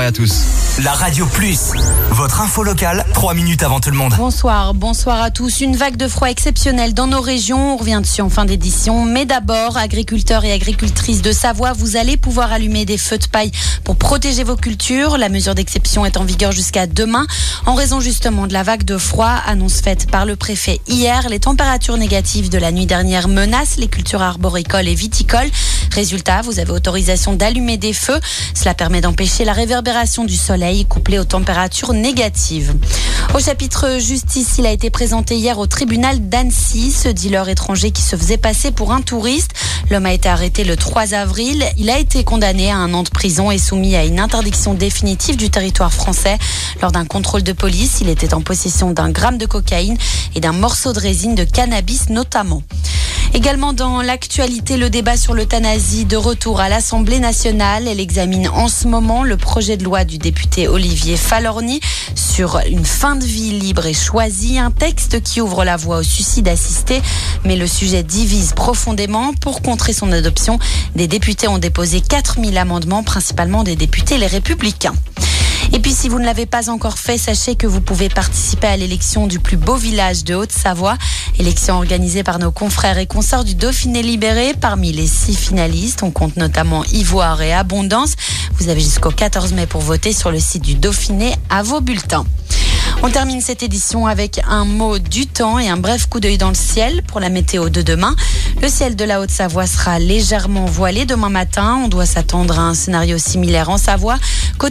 soirée à tous. La Radio Plus, votre info locale, 3 minutes avant tout le monde. Bonsoir à tous. Une vague de froid exceptionnelle dans nos régions. On revient dessus en fin d'édition. Mais d'abord, agriculteurs et agricultrices de Savoie, vous allez pouvoir allumer des feux de paille pour protéger vos cultures. La mesure d'exception est en vigueur jusqu'à demain. En raison justement de la vague de froid, annonce faite par le préfet hier, les températures négatives de la nuit dernière menacent les cultures arboricoles et viticoles. Résultat, vous avez autorisation d'allumer des feux. Cela permet d'empêcher la réverbération du soleil couplée aux températures négatives. Au chapitre justice, il a été présenté hier au tribunal d'Annecy, ce dealer étranger qui se faisait passer pour un touriste. L'homme a été arrêté le 3 avril. Il a été condamné à 1 an de prison et soumis à une interdiction définitive du territoire français. Lors d'un contrôle de police, il était en possession d'1 gramme de cocaïne et d'un morceau de résine de cannabis notamment. Également dans l'actualité, le débat sur l'euthanasie de retour à l'Assemblée nationale. Elle examine en ce moment le projet de loi du député Olivier Falorni sur une fin de vie libre et choisie. Un texte qui ouvre la voie au suicide assisté. Mais le sujet divise profondément. Pour contrer son adoption, des députés ont déposé 4000 amendements, principalement des députés Les Républicains. Et puis, si vous ne l'avez pas encore fait, sachez que vous pouvez participer à l'élection du plus beau village de Haute-Savoie. Élection organisée par nos confrères et consorts du Dauphiné libéré. Parmi les 6 finalistes, on compte notamment Ivoire et Abondance. Vous avez jusqu'au 14 mai pour voter sur le site du Dauphiné à vos bulletins. On termine cette édition avec un mot du temps et un bref coup d'œil dans le ciel pour la météo de demain. Le ciel de la Haute-Savoie sera légèrement voilé demain matin. On doit s'attendre à un scénario similaire en Savoie.